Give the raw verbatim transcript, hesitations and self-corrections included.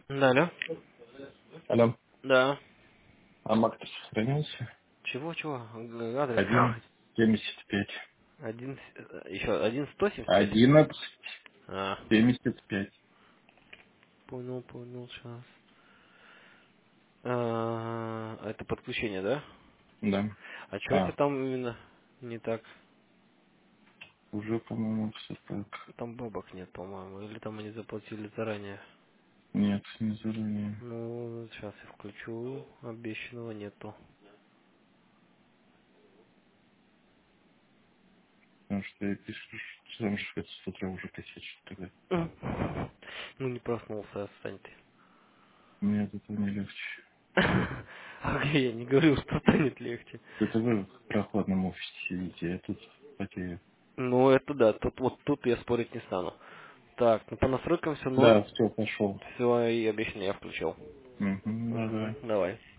Да, алло. Алло. Да. А Мак сохранился? Чего, чего? Г- Адрес Один какой? семьдесят пять. Один, с- э, еще один сто семьдесят пять? Одиннадцать А, семьдесят пять. понял, понял, сейчас. А, это подключение, да? Да. А что это А, там именно не так? уже, по-моему, все так. Там бабок нет, по-моему. Или там они заплатили заранее. Нет, не заранее. Ну, сейчас я включу. Обещанного нету. Потому что я пишу, что там что это с утра уже косячит тогда. Ну, не проснулся, отстань ты. Мне от этого не легче. А я не говорил, что станет легче. Это вы в прохладном офисе сидите, я тут потею. Ну, это да, тут вот тут я спорить не стану. Так, ну по настройкам все Да, норм. все, пошел. Все, и обещанное я включил. Угу, Угу, давай. давай.